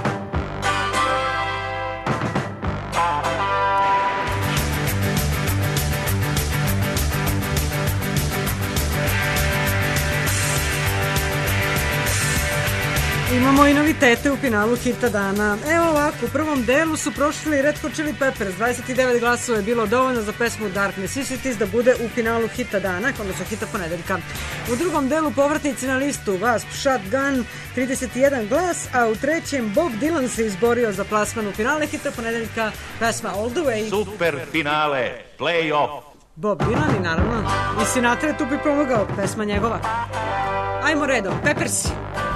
Imamo i novitete u finalu hita dana. Evo ovako, u prvom delu su prošli Red Hot Chili Peppers. dvadeset devet glasova je bilo dovoljno za pesmu Dark Necessities da bude u finalu hita dana, odnosno hita ponedeljka. U drugom delu povratnici na listu Wasp, Shotgun, trideset jedan glas, a u trećem Bob Dylan se izborio za plasman u finale hita ponedeljka, pesma All the Way. Super finale, play-off. Bob Dylan i naravno i Sinatra je tu pripomogao, pesma njegova. Ajmo redom, Peppersi.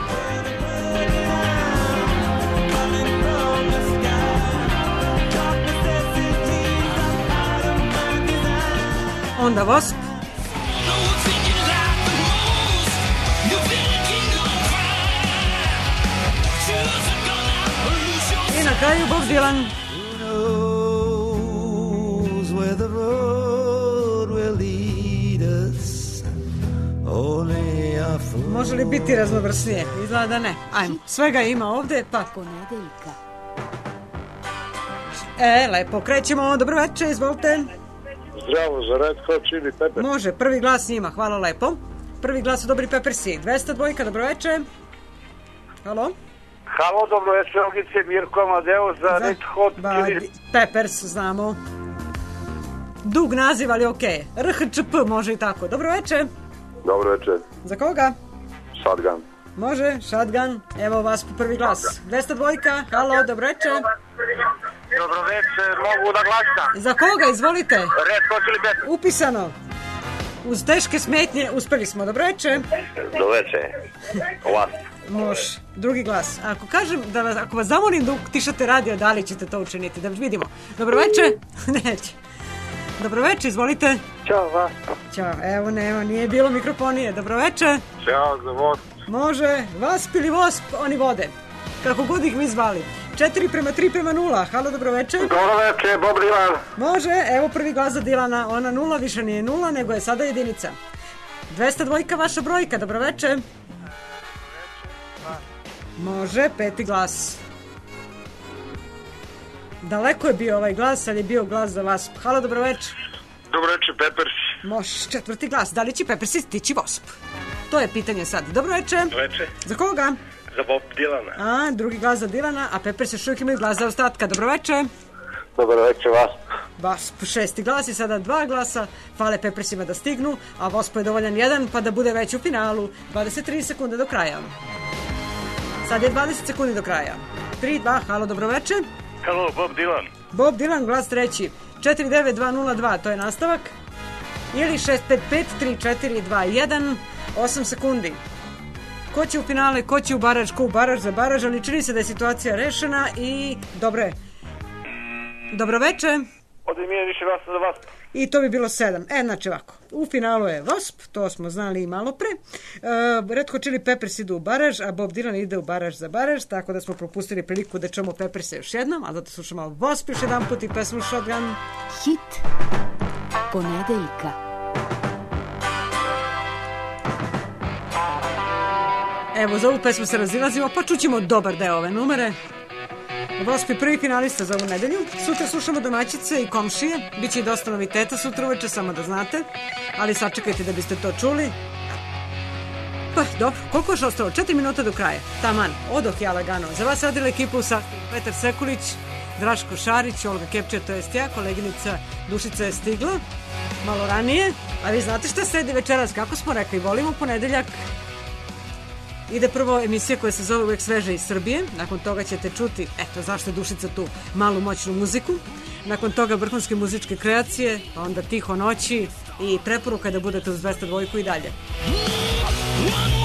Onda Wasp. I na kraju Bob Dylan. Može li biti raznovrsnije? Izgleda da ne. Ajmo, svega ima ovde, pa Ponedeljka. E, lepo, krećemo. Dobro večer, izvolite. Zdravo, za Red Hot Chili Peppers. Može, prvi glas njima, hvala lepo. Prvi glas su dobri Peppersi. dvesta dva, dobro večer. Halo? Halo, dobro večer, Ogice, Mirko Amadeus za, za Red Hot Chili Peppers, znamo. Dug naziv, ali okej. Okay. R H Č P, može i tako. Dobro večer. Dobro večer. Za koga? Shotgun. Može, Shotgun. Evo vas po prvi glas. dvesta dva, halo, dobro večer. Dobro večer, mogu da glasam. Za koga, izvolite? Red Hot Chili Peppers. Upisano. Uz teške smetnje uspeli smo. Dobro večer. Dobro večer. Ovako. Može. Drugi glas. Ako kažem da vas, ako vas zamolim da utišate radio, da li ćete to učiniti? Da vidimo. Dobro večer. Neće. Dobro večer, izvolite. Ćao, vas. Ćao. Evo, nema, nije bilo mikrofonije. Dobro večer. Ćao, za Wasp. Može. Wasp ili Wasp, oni vode. Kako god ih mi zvali. četiri prema tri prema nula. Halo, dobro večer. Dobro večer, Bob Dylan. Može, evo prvi glas za Dilana. Ona nula više nije nula, nego je sada jedinica. dvesta dva, vaša brojka, dobro večer. Može, peti glas. Daleko je bio ovaj glas, ali je bio glas za vas. Halo, dobro večer. Dobro večer, Peppers. Može, četvrti glas. Da li će Peppers stići Wasp? To je pitanje sad. Dobro večer. Dobro večer. Za koga? Za Bob Dylana. A, drugi glas za Dylana, a Peppers još uvijek imaju glas za ostatka. Dobro večer. Dobro večer, Wasp. Wasp, šesti glas i sada dva glasa. Fale Peppersima da stignu, a Waspu je dovoljan jedan, pa da bude već u finalu. dvadeset tri sekunde do kraja. Sad je dvadeset sekundi do kraja. tri dva, halo, dobro večer. Halo, Bob Dylan. Bob Dylan, glas treći. četiri devet dva nula dva, to je nastavak. Ili šest pet pet tri četiri dva jedan, osam sekundi. Ko će u finale, ko će u baraž, ko u baraž za baraž, ali čini se da je situacija rešena i dobro je. Dobro večer. Ovdje mi je više glasa za Wasp. I to bi bilo sedam. E, znači ovako, u finalu je Wasp, to smo znali i malo pre. Uh, Red Hot Chili Peppers idu u baraž, a Bob Dylan ide u baraž za baraž, tako da smo propustili priliku da čujemo Pepperse još jednom, a zato slušamo Wasp još jedan put i pesmu Shotgun. Hit ponedeljka. Evo, za ovu pesmu se razilazimo, pa čućemo dobar deo ove numere. Wasp je prvi finalista za ovu nedelju. Sutra slušamo domaćice i komšije. Biće i dosta noviteta sutra uveče, samo da znate. Ali sačekajte da biste to čuli. Pa, dobro, koliko je još ostalo? Četiri minuta do kraja. Taman, odoh ja lagano. Za vas radila ekipa u sastavu Petar Sekulić, Draško Šarić, Olga Kepčer, to jest ja, koleginica Dušica je stigla malo ranije. A vi znate šta sedi večeras, kako smo rekli, volimo ponedeljak. Ide prvo emisija koja se zove Uvijek sveže iz Srbije. Nakon toga ćete čuti, eto zašto je Dušica tu, malu moćnu muziku. Nakon toga vrhunske muzičke kreacije, onda Tiho noći i preporuka da budete uz dvesta dva i dalje.